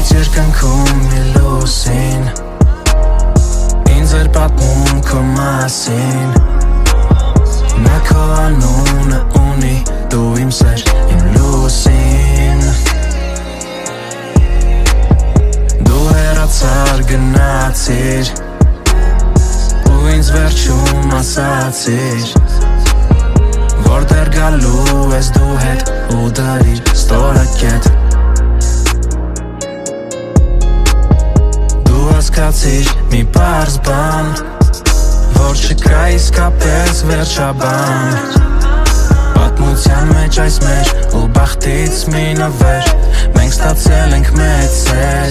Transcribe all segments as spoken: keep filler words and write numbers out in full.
Մեծ երկնքում մի լուսին Ինձ էր պատմում քո մասին Նա քո անունը ունի Դու իմ սեր, իմ լուսին Դու հեռացար գնացիր Ու ինձ վերջում ասացիր Որ դեռ գալու ես դու հետ Ու դարիր ստորակետ Դու հասկացիր մի պարզ բան Որ չկա իսկապես վերջաբան Պատմության մեջ այս մեր ու բախտից մի նվեր Մենք ստացել ենք մեծ սեր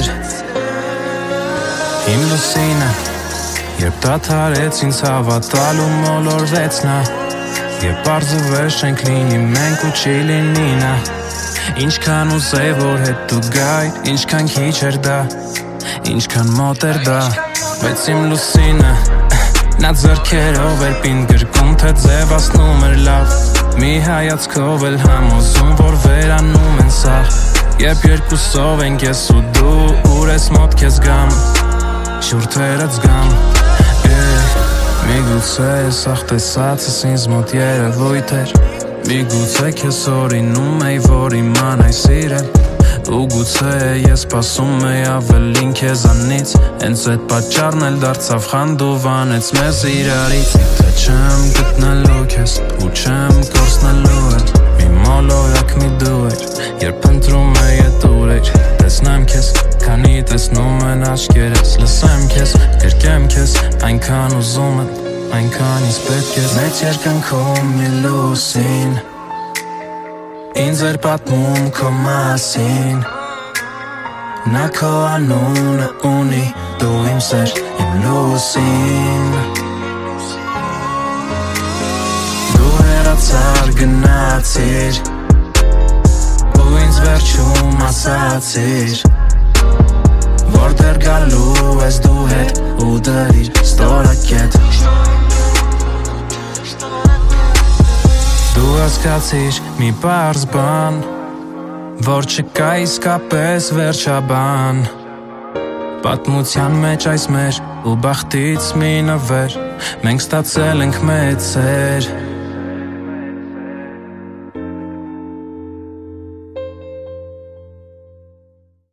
Իմ լուսինը Երբ դադարեց ինձ հավատալ ու մոլորվեց նա Երբ պարզվեց չենք լինի մենք ու չի լինի նա Ինչքան ուզեի որ հետ դու գայ Ինչքան քիչ էր դա Ինչքան մոտ էր դա Բայց իմ լուսինը Նա ձեռքերով էր պինդ գրկում թե ձևացնում էր լավ Մի հայացքով էլ համոզում որ վերանում են սաղ Երբ երկուսով ենք ես ու դու ուր ես մոտ քեզ գամ Շուրթերը զգամ Միգուցե սաղ տեսածս ինձ մոտ երևույթ էր Միգուցե քեզ օրինում էի որ իմանայ սիրել Ու գուցե ես սպասում էի ավելին քեզանից Հենց այդ պատճառն էլ դարձավ խանդուվանեց մեզ իրարից Թե չեմ գտնելու քեզ ու չեմ կորցնելու էլ Մի մոլորակ մի դու էր Երբ ընտրում էի էդ ուր էր Տեսնեմ քեզ քանի տեսնում են աչքերս Լսեմ քեզ կրկեմ քեզ այնքան ուզում եմ Այնքան ինձ պետք է Մեծ երկնքում մի լուսին Ինձ էր պատմում քո մասին Նա քո անունը ունի Դու իմ սեր, իմ լուսին Դու հեռացար գնացիր Ու ինձ վերջում ասացիր Որ դեռ գալու ես դու հետ Ու դրիր ստորակետ Դու հասկացիր մի պարզ բան Որ չկա իսկապես վերջաբան Պատմության մեջ այս մեր ու բախտից մի նվեր Մենք ստացել ենք մեծ սեր